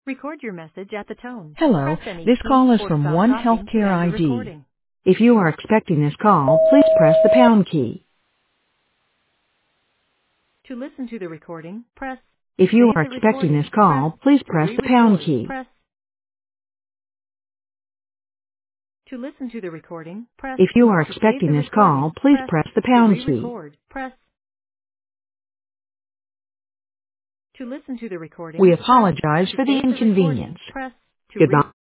Record your message at the tone. Hello, Press any this key call is or from stop One talking to Healthcare end the ID. recording. If you are expecting this call, please press the pound key. To listen to the recording, press If you save are the expecting recording. this Press call, please to press the pound re-record. key. Press to listen to the recording. Press If you are to save expecting the this call, recording. please Press press the to pound key. re-record. Press to listen to the recording. We Press apologize to for the save the recording. inconvenience. Press to Goodbye.